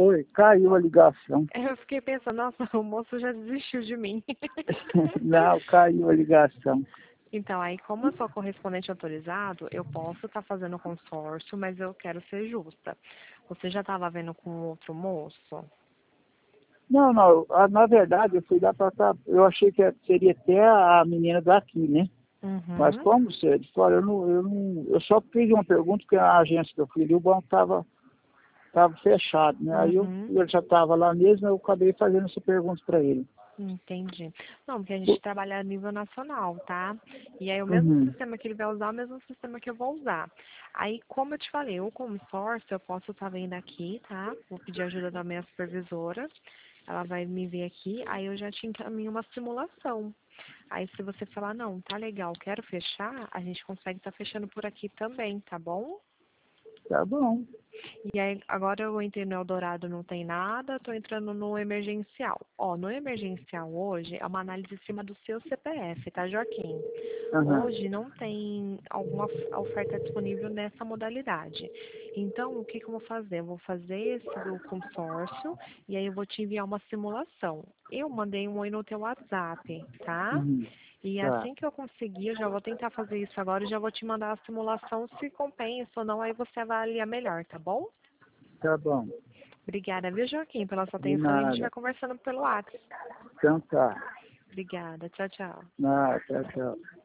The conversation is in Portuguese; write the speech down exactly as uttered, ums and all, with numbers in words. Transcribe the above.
Oi, caiu a ligação. Eu fiquei pensando, nossa, o moço já desistiu de mim. Não, caiu a ligação. Então, aí como eu sou correspondente autorizado, eu posso estar fazendo consórcio, mas eu quero ser justa. Você já estava vendo com outro moço? Não, não, ah, na verdade eu fui lá pra cá, eu achei que seria até a menina daqui, né? Mas Uhum. como você disse, olha, eu, não, eu, não, eu só fiz uma pergunta porque a agência que eu fui ali, o banco estava tava fechado, né? Aí eu, Uhum. eu já estava lá mesmo, eu acabei fazendo essa pergunta para ele. Entendi. Não, porque a gente trabalha a nível nacional, tá? E aí o mesmo Uhum, sistema que ele vai usar, é o mesmo sistema que eu vou usar. Aí, como eu te falei, o consórcio eu posso estar vendo aqui, tá? Vou pedir ajuda da minha supervisora. Ela vai me ver aqui, aí eu já te encaminho uma simulação. Aí se você falar, não, tá legal, quero fechar, a gente consegue estar fechando por aqui também, tá bom? tá bom, E aí, agora eu entrei no Eldorado, não tem nada, estou entrando no emergencial. Ó, no emergencial hoje é uma análise em cima do seu C P F, tá, Joaquim? aham, Hoje não tem alguma of- oferta disponível nessa modalidade. Então, o que, que eu vou fazer? Eu vou fazer esse do consórcio e aí eu vou te enviar uma simulação. Eu mandei um oi no teu WhatsApp, tá? uhum, E tá, assim que eu conseguir, eu já vou tentar fazer isso agora e já vou te mandar a simulação se compensa ou não, aí você avalia melhor, tá bom? tá bom, Obrigada, viu, Joaquim, pela sua de atenção e a gente vai nada, conversando pelo WhatsApp. então tá, Obrigada, tchau, tchau. nada, tchau, tchau.